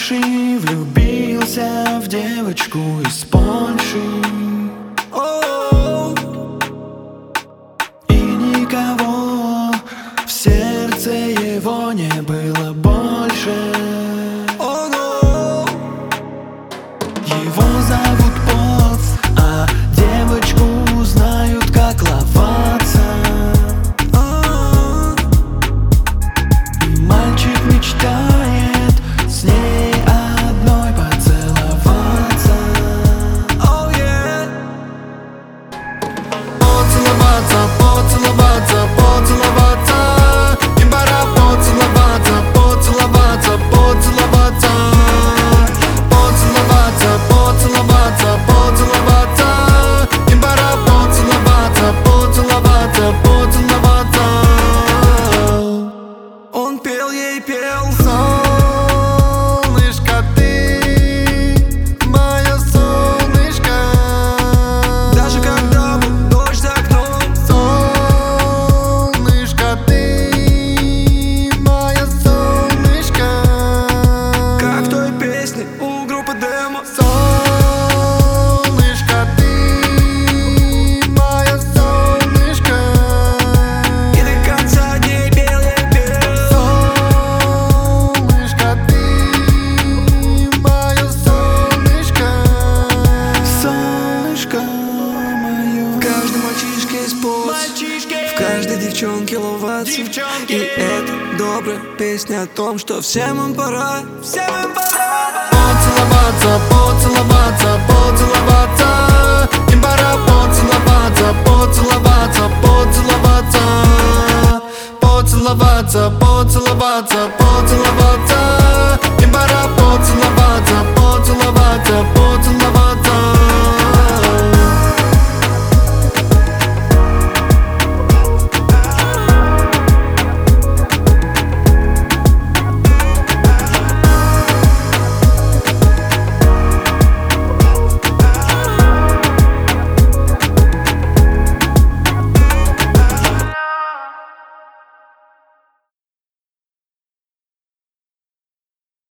Польши влюбился в девочку из Польши. И никого в сердце его не было больше. Его зовут Поц, а девочку знают как Ловатца. И мальчик мечтает с ней одной поцеловаться. Поцеловаться, поцеловаться, поцеловаться. Им пора поцеловаться, поцеловаться, поцеловаться. Поцеловаться, поцеловаться, поцеловаться. Им пора поцеловаться, поцеловаться, поцеловаться. Он пел, ей пел: солнышко, ты мое солнышко. Даже когда был дождь за окном. Солнышко, ты мое солнышко. Как в той песне у группы Демо. Солнышко, ты мое солнышко. И до конца дней пел, ей пел: солнышко, ты мое солнышко. Солнышко мое. В каждом мальчишке есть Поц, в каждой девчонке Ловатца. И это добрая песня о том, что всем им пора, поцеловаться, поцеловаться, поцеловаться. Им пора поцеловаться, поцеловаться, поцеловаться. Поцеловаться,